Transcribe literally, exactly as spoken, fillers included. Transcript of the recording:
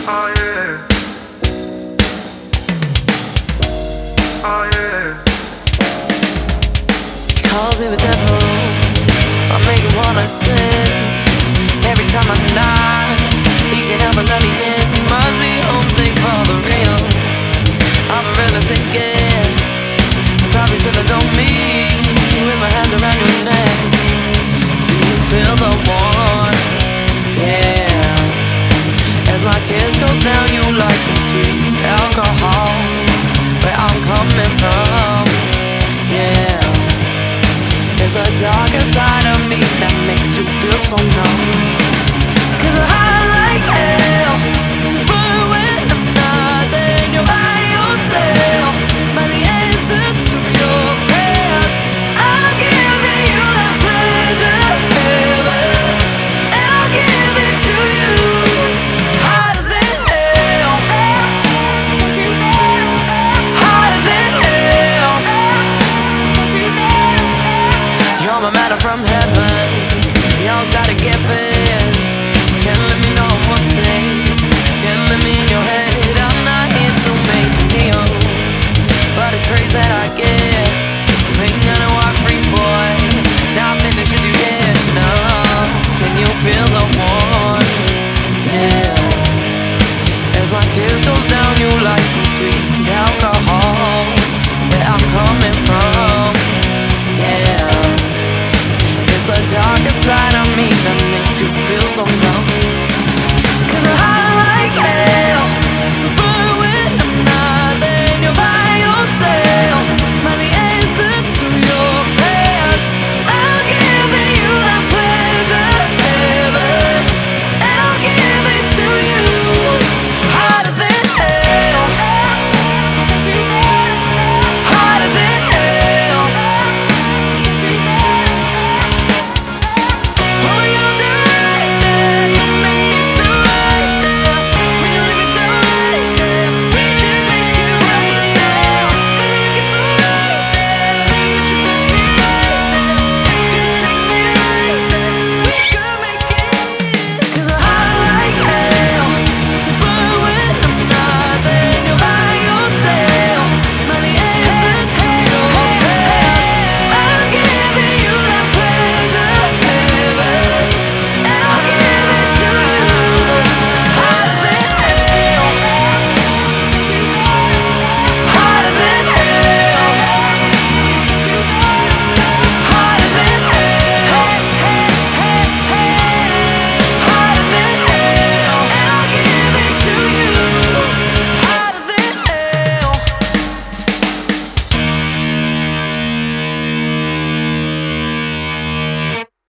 Oh yeah. Oh yeah. Calls me the devil, I make him wanna sin. Every time I knock, he can help but let me in. Must be homesick for the real. I'm a realistic kid. Probably should have told me. With my hands around your neck, you feel the warmth, yeah. As my kiss goes down, you like some sweet alcohol. Where I'm coming from, yeah. There's a darker side of me that makes you feel so numb. 'Cause I like it.